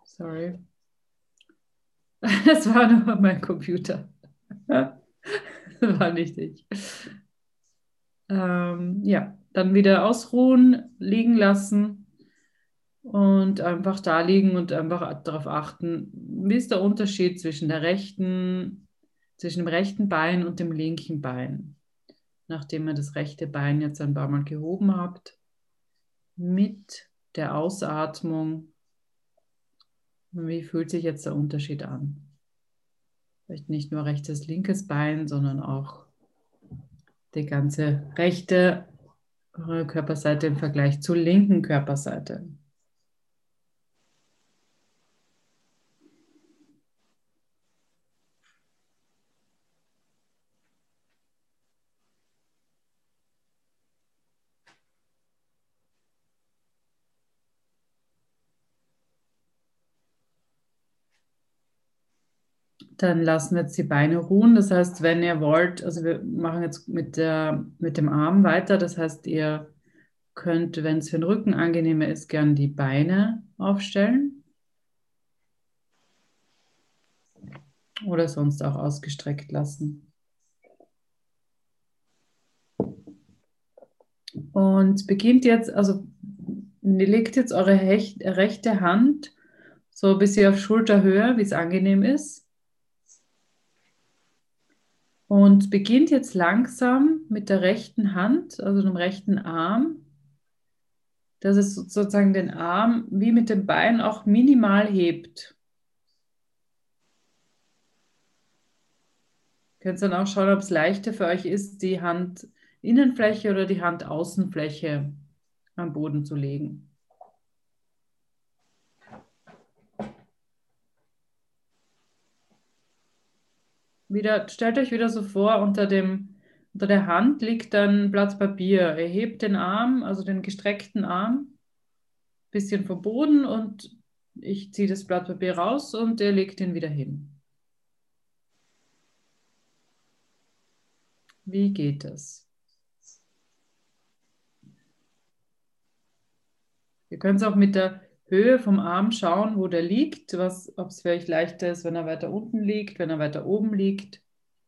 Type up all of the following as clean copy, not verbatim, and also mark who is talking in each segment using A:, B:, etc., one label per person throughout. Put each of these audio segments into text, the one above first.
A: Sorry. Das war nur mein Computer. Das war nicht ich. Ja, dann wieder ausruhen, liegen lassen und einfach da liegen und einfach darauf achten, wie ist der Unterschied zwischen dem rechten Bein und dem linken Bein. Nachdem ihr das rechte Bein jetzt ein paar Mal gehoben habt, mit der Ausatmung, wie fühlt sich jetzt der Unterschied an? Vielleicht nicht nur rechtes, linkes Bein, sondern auch die ganze rechte Körperseite im Vergleich zur linken Körperseite. Dann lassen wir jetzt die Beine ruhen. Das heißt, wenn ihr wollt, also wir machen jetzt mit dem Arm weiter. Das heißt, ihr könnt, wenn es für den Rücken angenehmer ist, gern die Beine aufstellen oder sonst auch ausgestreckt lassen. Und beginnt jetzt, also legt jetzt eure rechte Hand so ein bisschen auf Schulterhöhe, wie es angenehm ist. Und beginnt jetzt langsam mit der rechten Hand, also dem rechten Arm, dass es sozusagen den Arm wie mit dem Bein auch minimal hebt. Ihr könnt dann auch schauen, ob es leichter für euch ist, die Handinnenfläche oder die Handaußenfläche am Boden zu legen. Stellt euch wieder so vor, unter der Hand liegt dann ein Blatt Papier. Ihr hebt den Arm, also den gestreckten Arm, ein bisschen vom Boden und ich ziehe das Blatt Papier raus und ihr legt ihn wieder hin. Wie geht das? Ihr könnt auch mit der Höhe vom Arm schauen, wo der liegt, ob es vielleicht leichter ist, wenn er weiter unten liegt, wenn er weiter oben liegt.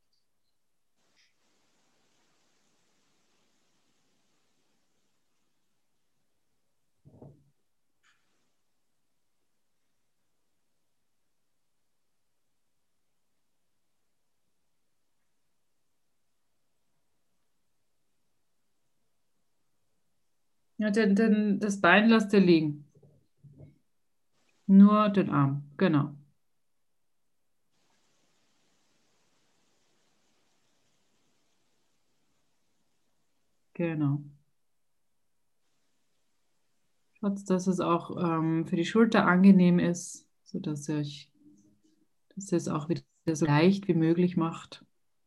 A: Ja, das Bein lasst ihr liegen. Nur den Arm, genau. Genau. Schaut, dass es auch für die Schulter angenehm ist, dass ihr es auch wieder so leicht wie möglich macht.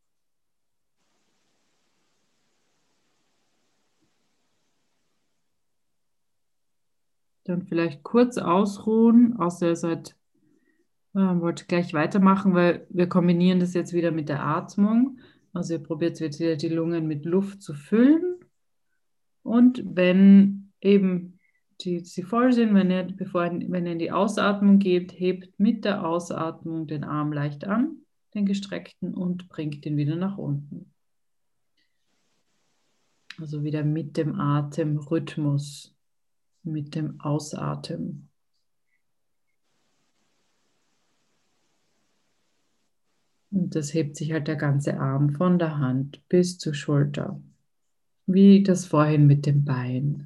A: Dann vielleicht kurz ausruhen, außer ihr wollt gleich weitermachen, weil wir kombinieren das jetzt wieder mit der Atmung. Also ihr probiert jetzt wieder die Lungen mit Luft zu füllen. Und wenn eben sie voll sind, wenn ihr in die Ausatmung geht, hebt mit der Ausatmung den Arm leicht an, den gestreckten, und bringt ihn wieder nach unten. Also wieder mit dem Atemrhythmus, mit dem Ausatmen. Und das hebt sich halt der ganze Arm von der Hand bis zur Schulter, wie das vorhin mit dem Bein.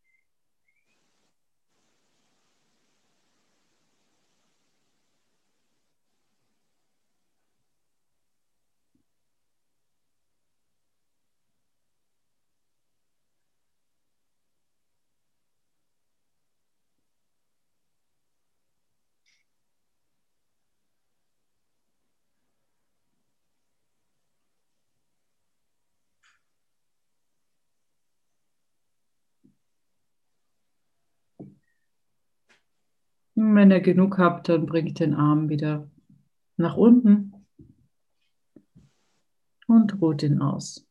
A: Und wenn ihr genug habt, dann bringt den Arm wieder nach unten und ruht ihn aus.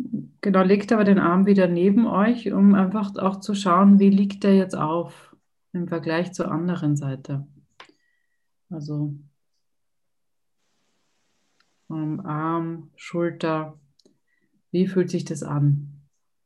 A: Genau, legt aber den Arm wieder neben euch, um einfach auch zu schauen, wie liegt der jetzt auf im Vergleich zur anderen Seite. Also Arm, Schulter, wie fühlt sich das an?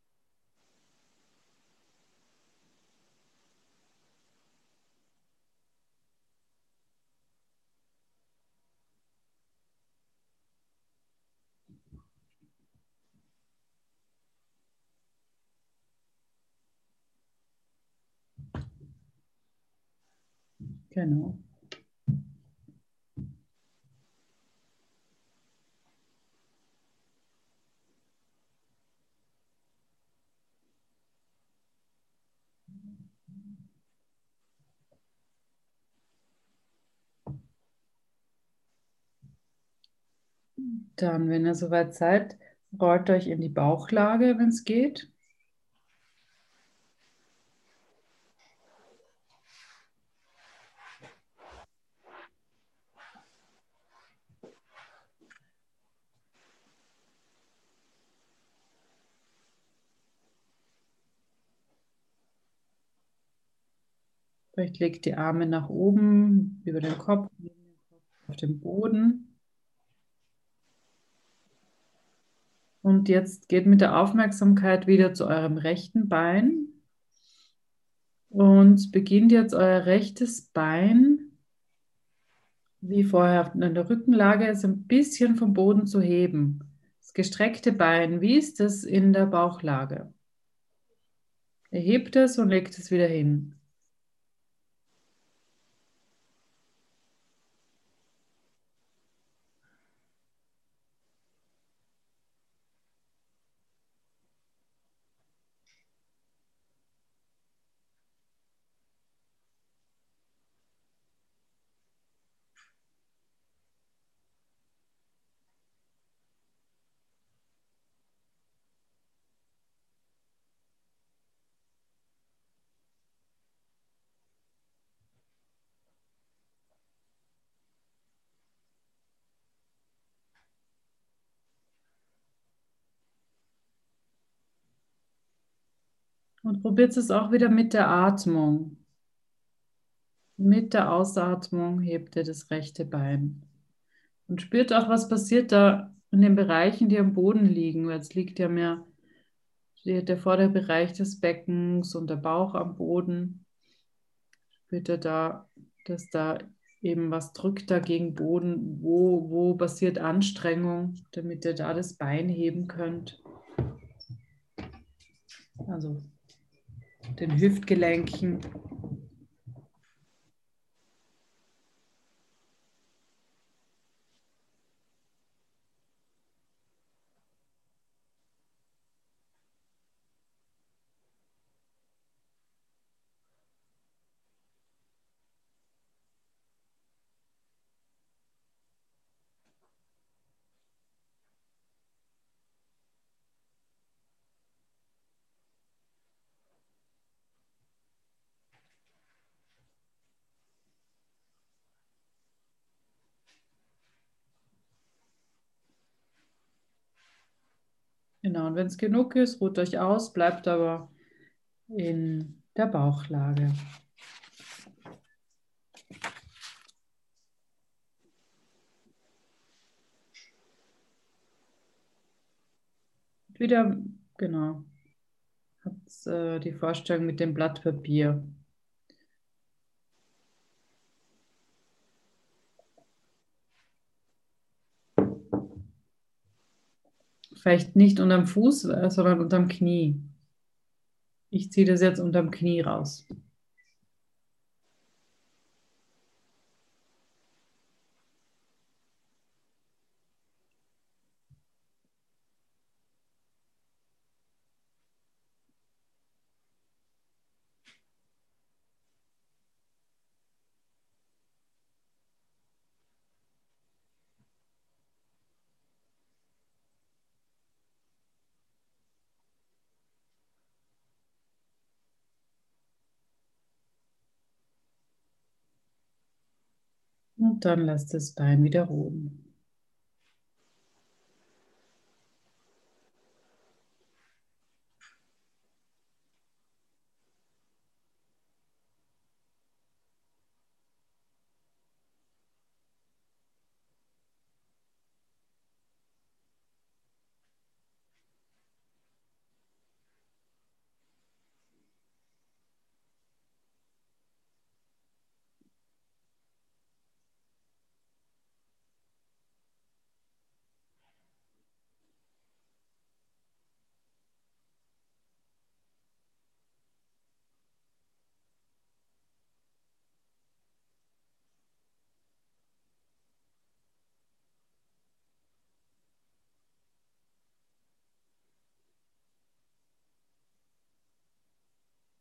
A: Genau. Dann, wenn ihr soweit seid, rollt euch in die Bauchlage, wenn es geht. Vielleicht legt die Arme nach oben, über den Kopf, auf den Boden. Und jetzt geht mit der Aufmerksamkeit wieder zu eurem rechten Bein und beginnt jetzt euer rechtes Bein, wie vorher in der Rückenlage, ist ein bisschen vom Boden zu heben. Das gestreckte Bein, wie ist das in der Bauchlage? Ihr hebt es und legt es wieder hin. Und probiert es auch wieder mit der Atmung. Mit der Ausatmung hebt ihr das rechte Bein. Und spürt auch, was passiert da in den Bereichen, die am Boden liegen. Weil jetzt liegt ja mehr der vordere Bereich des Beckens und der Bauch am Boden. Spürt ihr da, dass da eben was drückt da gegen Boden? Wo passiert Anstrengung, damit ihr da das Bein heben könnt? Also den Hüftgelenken. Genau, und wenn es genug ist, ruht euch aus, bleibt aber in der Bauchlage. Wieder, genau, habt die Vorstellung mit dem Blatt Papier. Vielleicht nicht unterm Fuß, sondern unterm Knie. Ich ziehe das jetzt unterm Knie raus. Und dann lasst das Bein wieder ruhen.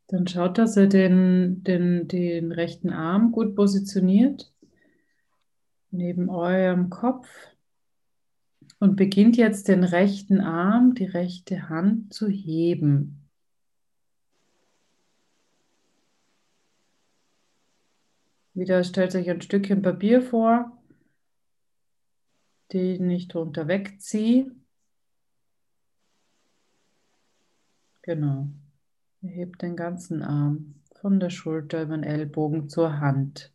A: Dann schaut, dass ihr den rechten Arm gut positioniert neben eurem Kopf und beginnt jetzt den rechten Arm, die rechte Hand zu heben. Wieder stellt euch ein Stückchen Papier vor, den ich drunter wegziehe. Genau. Ihr hebt den ganzen Arm von der Schulter über den Ellbogen zur Hand.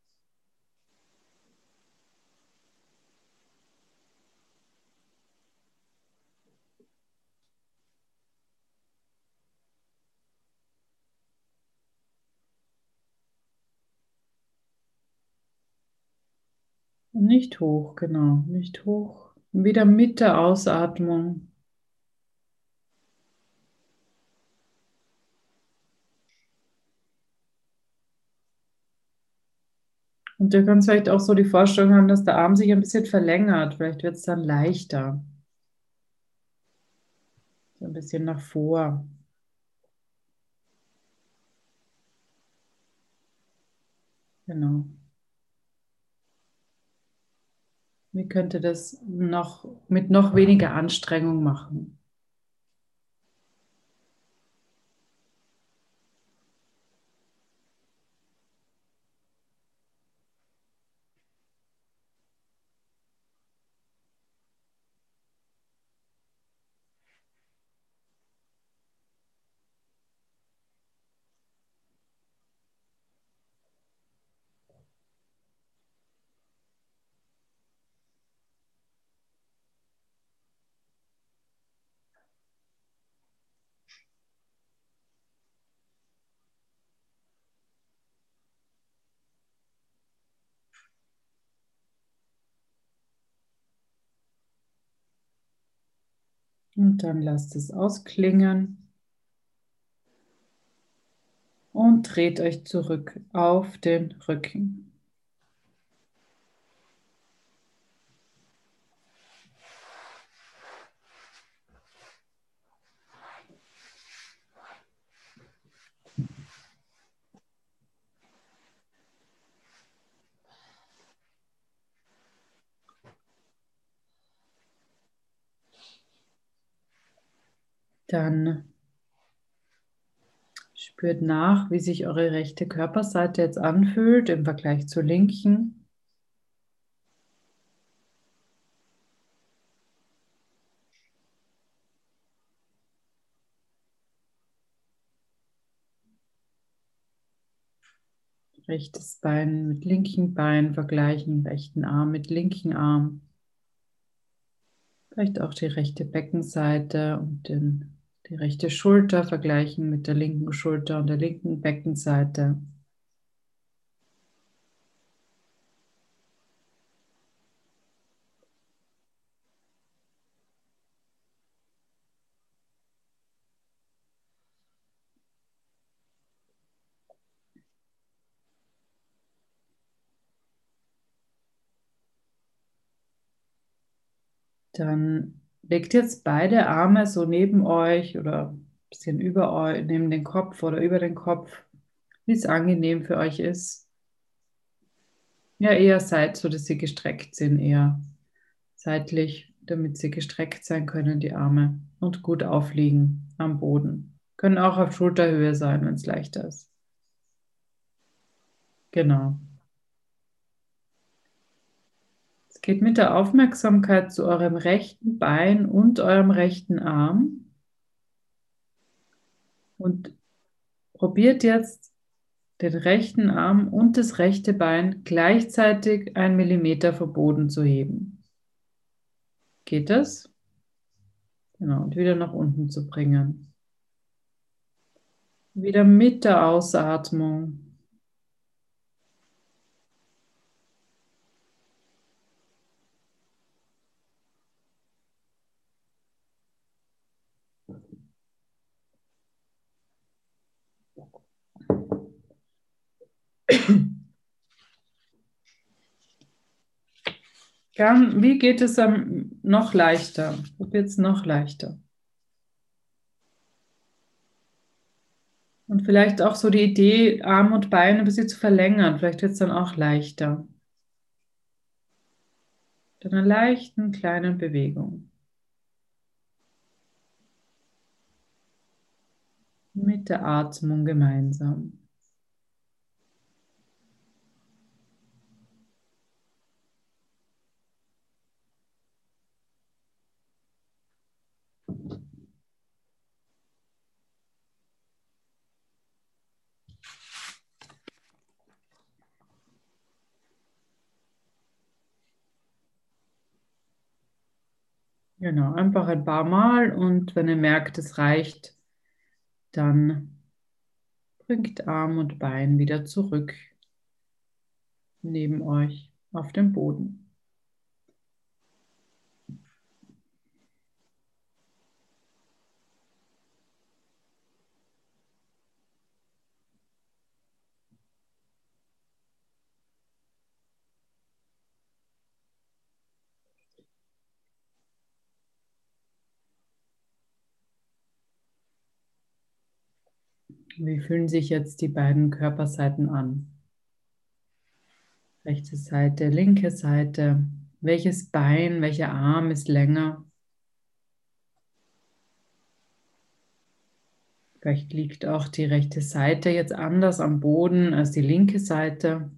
A: Und nicht hoch, genau, nicht hoch. Und wieder mit der Ausatmung. Und ihr könnt vielleicht auch so die Vorstellung haben, dass der Arm sich ein bisschen verlängert. Vielleicht wird es dann leichter. So ein bisschen nach vor. Genau. Wie könnt ihr das noch mit noch weniger Anstrengung machen? Und dann lasst es ausklingen und dreht euch zurück auf den Rücken. Dann spürt nach, wie sich eure rechte Körperseite jetzt anfühlt im Vergleich zur linken. Rechtes Bein mit linken Bein vergleichen, rechten Arm mit linken Arm. Vielleicht auch die rechte Beckenseite und die rechte Schulter vergleichen mit der linken Schulter und der linken Beckenseite. Dann legt jetzt beide Arme so neben euch oder ein bisschen über euch, neben den Kopf oder über den Kopf, wie es angenehm für euch ist. Ja, eher so dass sie gestreckt sind, eher seitlich, damit sie gestreckt sein können, die Arme, und gut aufliegen am Boden. Können auch auf Schulterhöhe sein, wenn es leichter ist. Genau. Es geht mit der Aufmerksamkeit zu eurem rechten Bein und eurem rechten Arm und probiert jetzt den rechten Arm und das rechte Bein gleichzeitig 1 Millimeter vom Boden zu heben. Geht das? Genau, und wieder nach unten zu bringen. Wieder mit der Ausatmung. Wie geht es noch leichter? Probiert es noch leichter. Und vielleicht auch so die Idee, Arm und Bein ein bisschen zu verlängern. Vielleicht wird es dann auch leichter. Mit einer leichten, kleinen Bewegung. Mit der Atmung gemeinsam. Genau, einfach ein paar Mal und wenn ihr merkt, es reicht, dann bringt Arm und Bein wieder zurück neben euch auf den Boden. Wie fühlen sich jetzt die beiden Körperseiten an? Rechte Seite, linke Seite. Welches Bein, welcher Arm ist länger? Vielleicht liegt auch die rechte Seite jetzt anders am Boden als die linke Seite.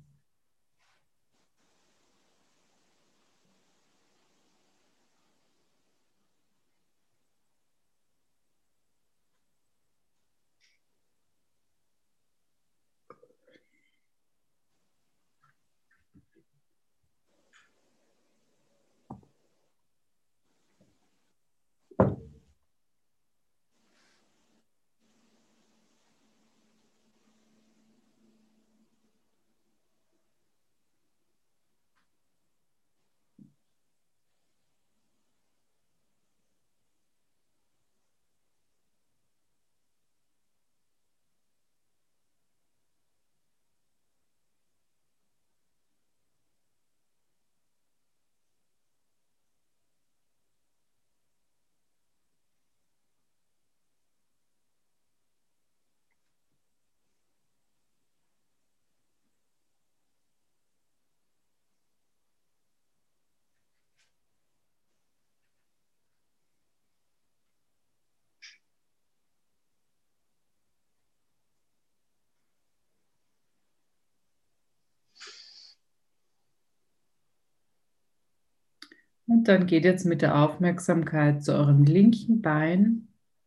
A: Und dann geht jetzt mit der Aufmerksamkeit zu eurem linken Bein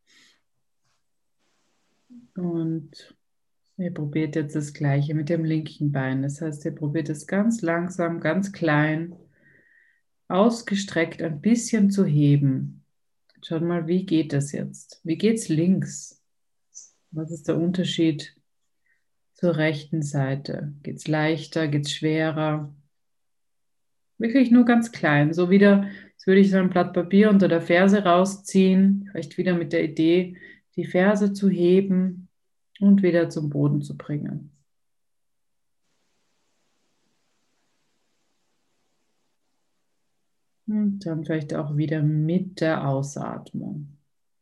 A: und ihr probiert jetzt das Gleiche mit dem linken Bein. Das heißt, ihr probiert es ganz langsam, ganz klein, ausgestreckt ein bisschen zu heben. Schaut mal, wie geht das jetzt? Wie geht's links? Was ist der Unterschied zur rechten Seite? Geht's leichter? Geht's schwerer? Wirklich nur ganz klein. So wieder, als würde ich so ein Blatt Papier unter der Ferse rausziehen. Vielleicht wieder mit der Idee, die Ferse zu heben und wieder zum Boden zu bringen. Und dann vielleicht auch wieder mit der Ausatmung.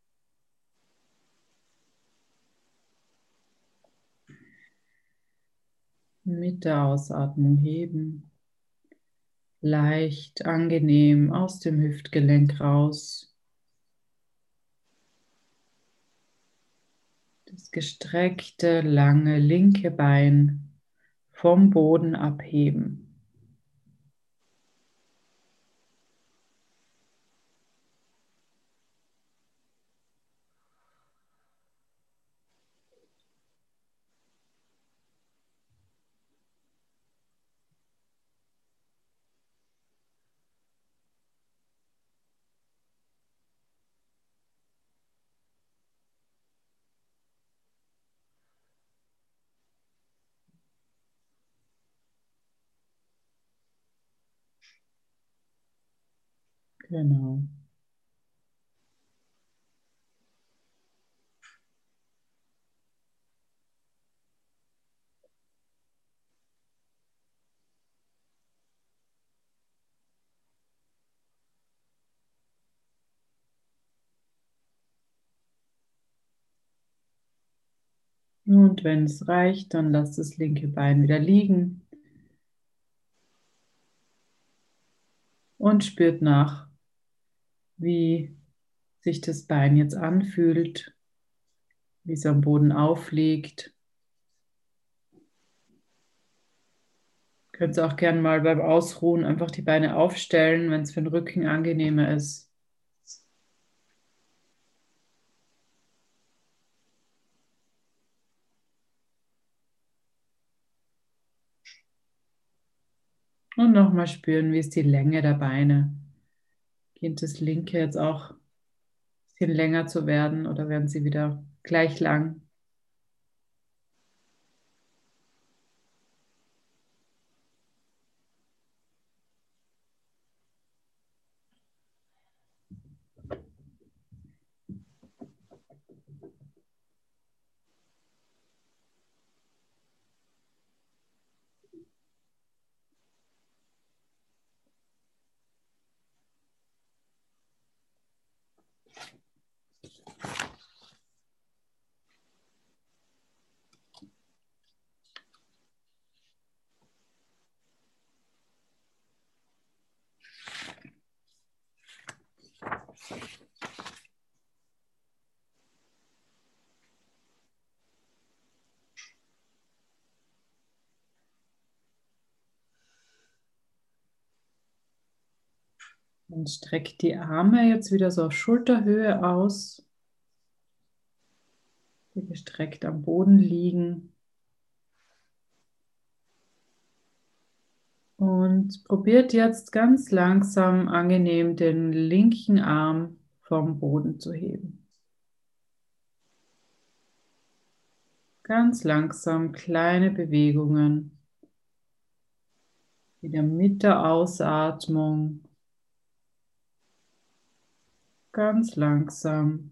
A: Mit der Ausatmung heben. Leicht, angenehm aus dem Hüftgelenk raus. Das gestreckte, lange linke Bein vom Boden abheben. Genau. Und wenn es reicht, dann lasst das linke Bein wieder liegen und spürt nach, wie sich das Bein jetzt anfühlt, wie es am Boden aufliegt. Könnt ihr auch gerne mal beim Ausruhen einfach die Beine aufstellen, wenn es für den Rücken angenehmer ist. Und nochmal spüren, wie ist die Länge der Beine. Geht das linke jetzt auch ein bisschen länger zu werden oder werden sie wieder gleich lang? Und streckt die Arme jetzt wieder so auf Schulterhöhe aus, die gestreckt am Boden liegen. Und probiert jetzt ganz langsam, angenehm den linken Arm vom Boden zu heben. Ganz langsam, kleine Bewegungen. Wieder mit der Ausatmung. Ganz langsam.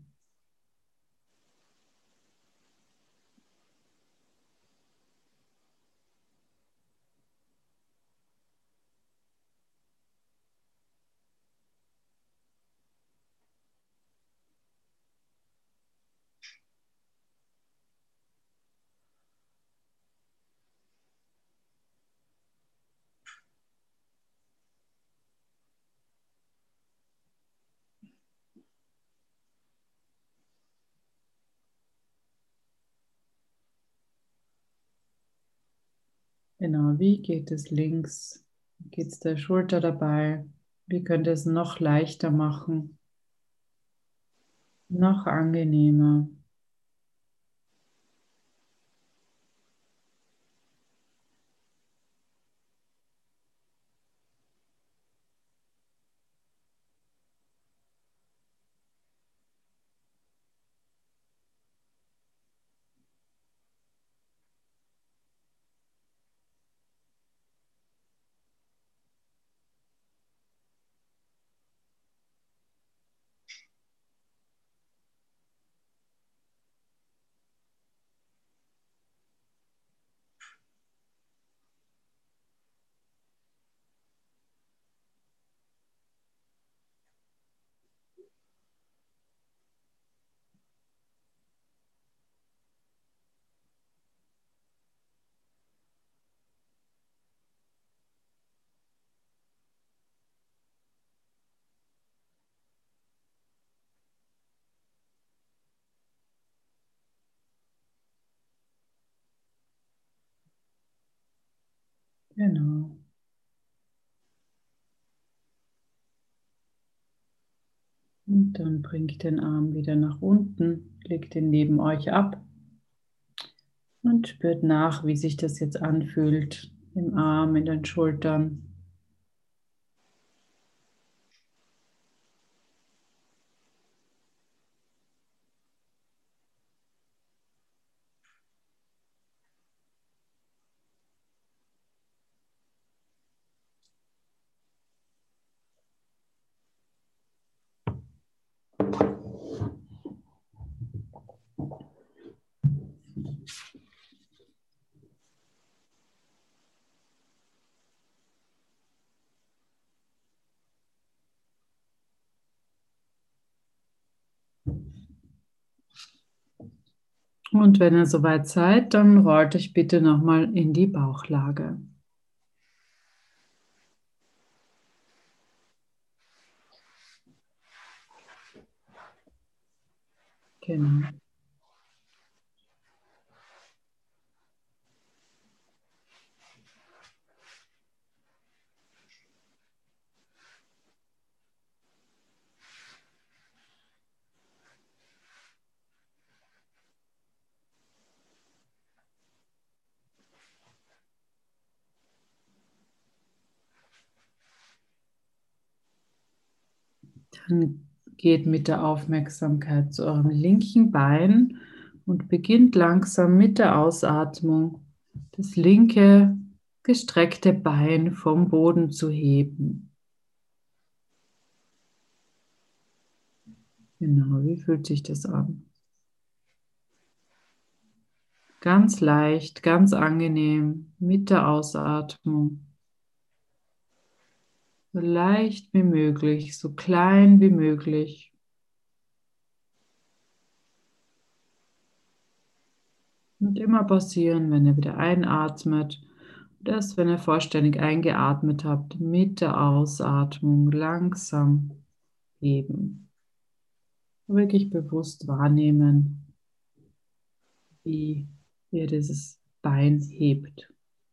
A: Genau, wie geht es links? Wie geht es der Schulter dabei? Wie könnt ihr es noch leichter machen? Noch angenehmer. Genau. Und dann bringt den Arm wieder nach unten, legt ihn neben euch ab und spürt nach, wie sich das jetzt anfühlt im Arm, in den Schultern. Und wenn ihr soweit seid, dann rollt euch bitte nochmal in die Bauchlage. Genau. Dann geht mit der Aufmerksamkeit zu eurem linken Bein und beginnt langsam mit der Ausatmung das linke gestreckte Bein vom Boden zu heben. Genau, wie fühlt sich das an? Ganz leicht, ganz angenehm mit der Ausatmung. So leicht wie möglich, so klein wie möglich. Und immer pausieren, wenn ihr wieder einatmet. Und erst wenn ihr vollständig eingeatmet habt, mit der Ausatmung langsam heben. Wirklich bewusst wahrnehmen, wie ihr dieses Bein hebt.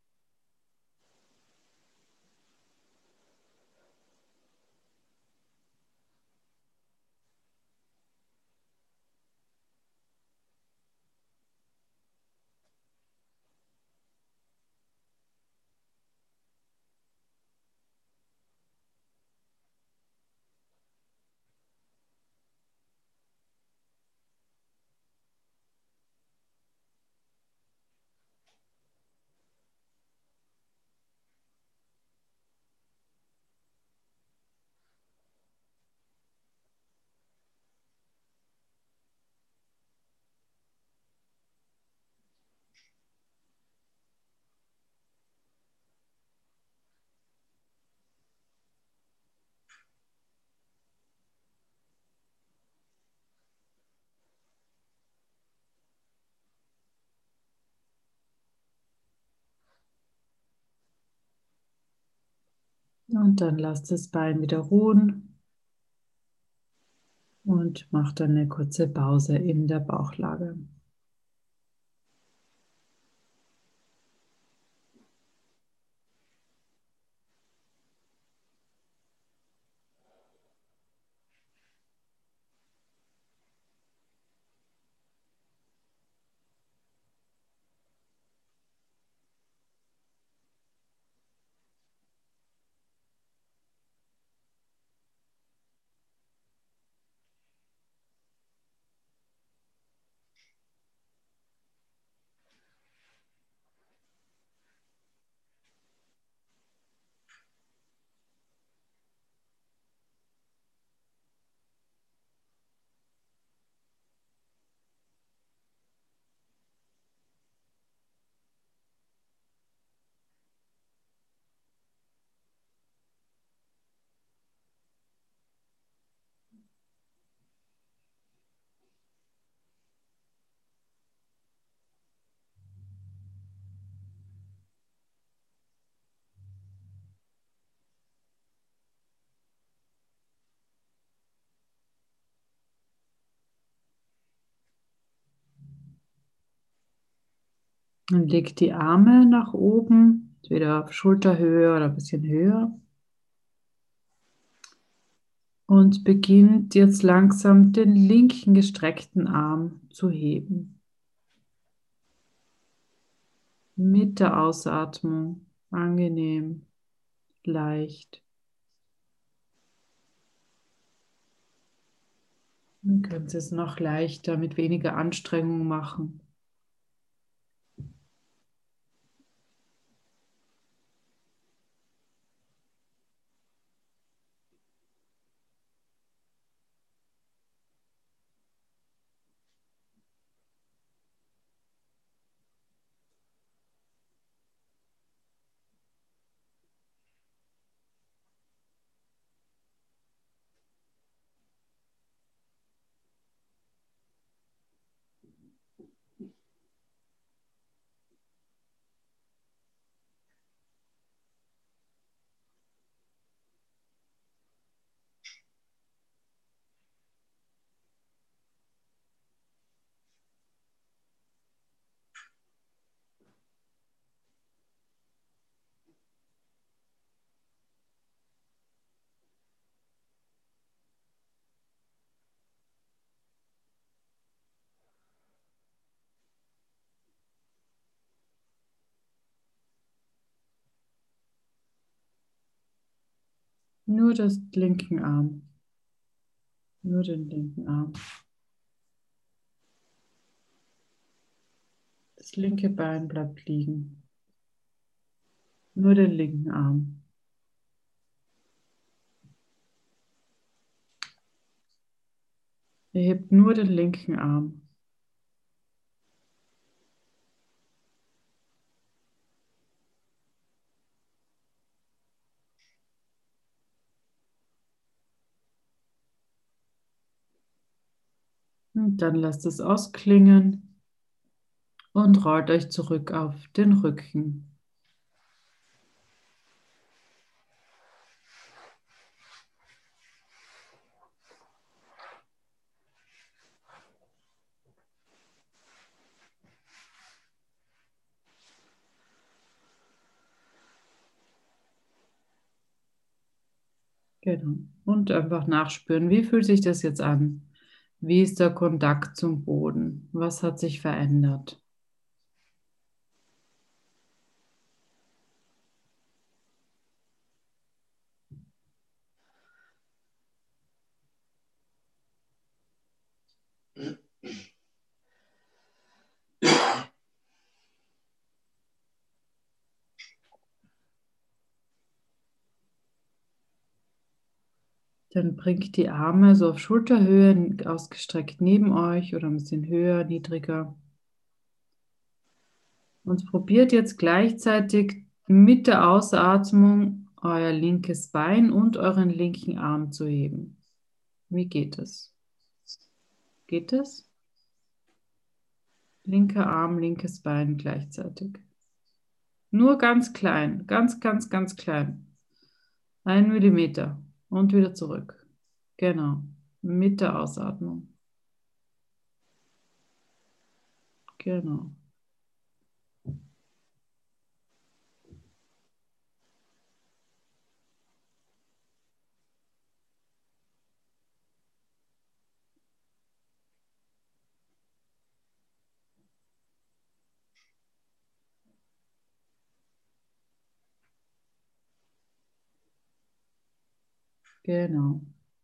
A: Und dann lasst das Bein wieder ruhen und macht dann eine kurze Pause in der Bauchlage. Dann legt die Arme nach oben, entweder auf Schulterhöhe oder ein bisschen höher. Und beginnt jetzt langsam den linken gestreckten Arm zu heben. Mit der Ausatmung angenehm, leicht. Dann könnt ihr es noch leichter mit weniger Anstrengung machen. Nur das linken Arm. Nur den linken Arm. Das linke Bein bleibt liegen. Nur den linken Arm. Ihr hebt nur den linken Arm. Und dann lasst es ausklingen und rollt euch zurück auf den Rücken. Genau. Und einfach nachspüren, wie fühlt sich das jetzt an? Wie ist der Kontakt zum Boden? Was hat sich verändert? Dann bringt die Arme so auf Schulterhöhe, ausgestreckt neben euch oder ein bisschen höher, niedriger. Und probiert jetzt gleichzeitig mit der Ausatmung euer linkes Bein und euren linken Arm zu heben. Wie geht es? Geht es? Linker Arm, linkes Bein gleichzeitig. Nur ganz klein, ganz, ganz, ganz klein. 1 Millimeter und wieder zurück. Genau, mit der Ausatmung. Genau, genau.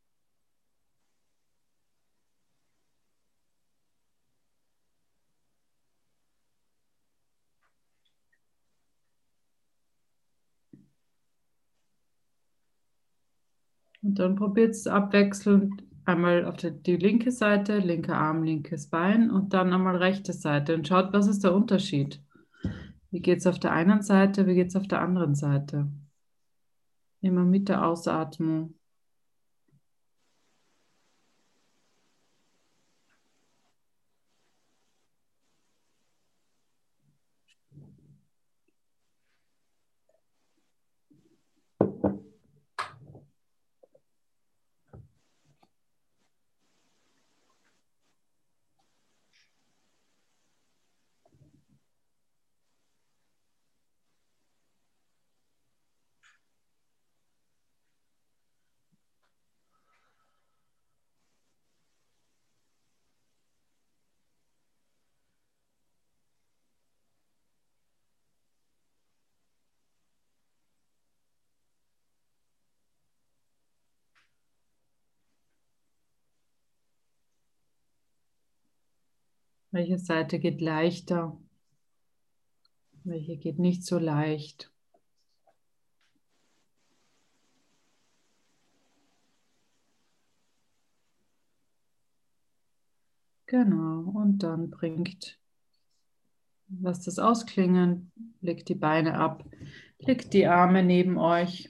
A: Und dann probiert es abwechselnd einmal auf die linke Seite, linker Arm, linkes Bein und dann einmal rechte Seite und schaut, was ist der Unterschied. Wie geht es auf der einen Seite, wie geht es auf der anderen Seite? Immer mit der Ausatmung. Welche Seite geht leichter? Welche geht nicht so leicht? Genau, und dann lasst es ausklingen, legt die Beine ab, legt die Arme neben euch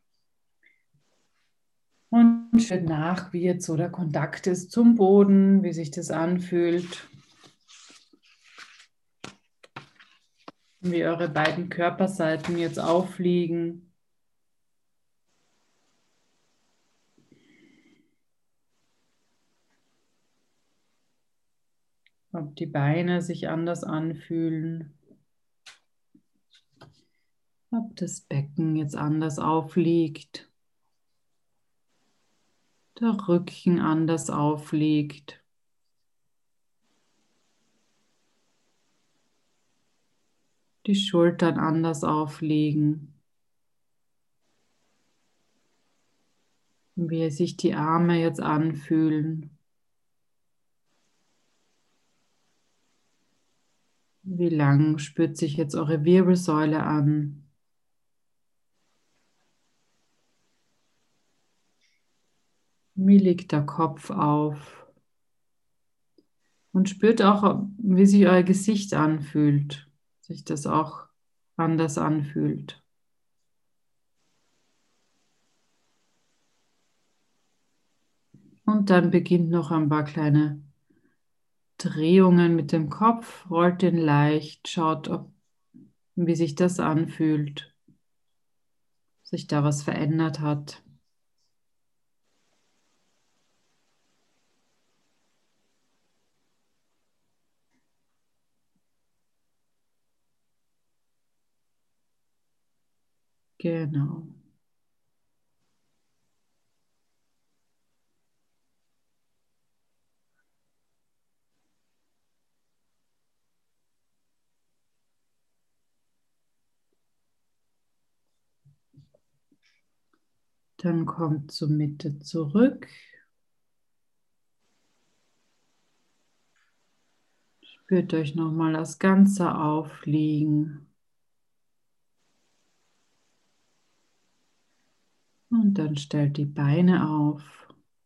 A: und spürt nach, wie jetzt so der Kontakt ist zum Boden, wie sich das anfühlt, wie eure beiden Körperseiten jetzt aufliegen, ob die Beine sich anders anfühlen, ob das Becken jetzt anders aufliegt, der Rücken anders aufliegt. Die Schultern anders aufliegen. wie sich die Arme jetzt anfühlen. Wie lang spürt sich jetzt eure Wirbelsäule an? Wie liegt der Kopf auf? Und spürt auch, wie sich euer Gesicht anfühlt, sich das auch anders anfühlt. Und dann beginnt noch ein paar kleine Drehungen mit dem Kopf, rollt den leicht, schaut, wie sich das anfühlt, sich da was verändert hat. Genau. Dann kommt zur Mitte zurück. Spürt euch nochmal das Ganze aufliegen. Und dann stellt die Beine auf.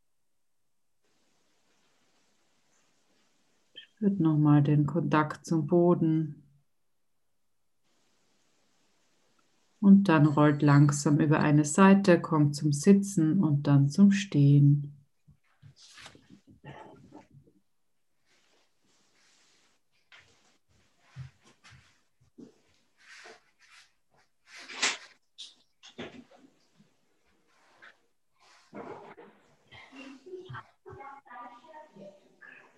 A: Spürt nochmal den Kontakt zum Boden. Und dann rollt langsam über eine Seite, kommt zum Sitzen und dann zum Stehen.